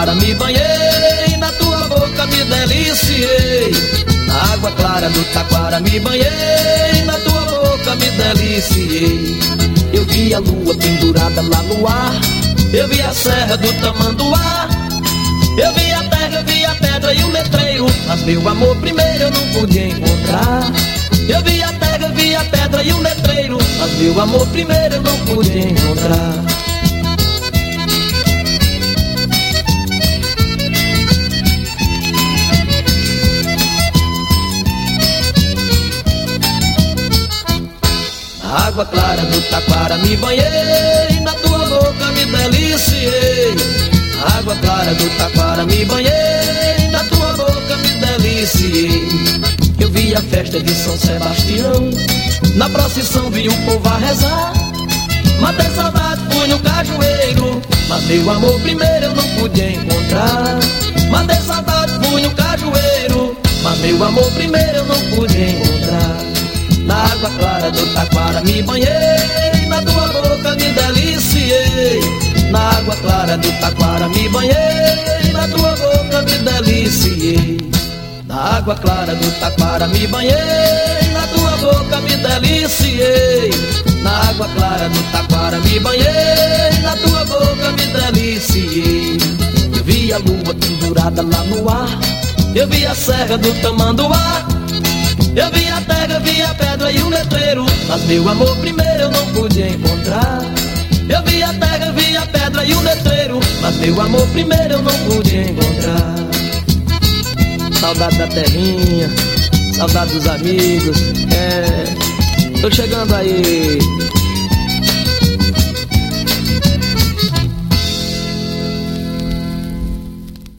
taquara me banhei, na tua boca me deliciei. Na água clara do taquara me banhei, na tua boca me deliciei. Eu vi a lua pendurada lá no ar, eu vi a serra do Tamanduá, eu vi a terra, eu vi a pedra e o letreiro, mas meu amor primeiro eu não pude encontrar. Eu vi a terra, eu vi a pedra e o letreiro, mas meu amor primeiro eu não pude encontrar. Na água clara do taquara me banhei, na tua boca me deliciei. Na água clara do taquara me banhei, na tua boca me deliciei. Eu vi a festa de São Sebastião, na procissão vi o povo a rezar. Matei saudade, fui no cajueiro, mas meu amor primeiro eu não pude encontrar. Matei saudade, fui no cajueiro, mas meu amor primeiro eu não pude encontrar. Na água clara do taquara me banhei, na tua boca me deliciei. Na água clara do taquara me banhei, na tua boca me deliciei. Na água clara do taquara me banhei, na tua boca me deliciei. Na água clara do taquara me banhei, na tua boca me deliciei. Eu vi a lua pendurada lá no ar, eu vi a serra do Tamanduá, eu vi a terra, eu vi a pedra e o letreiro, mas meu amor primeiro eu não pude encontrar. Eu vi a terra, eu vi a pedra e o letreiro, mas meu amor primeiro eu não pude encontrar. Saudade da terrinha, saudade dos amigos, tô chegando aí.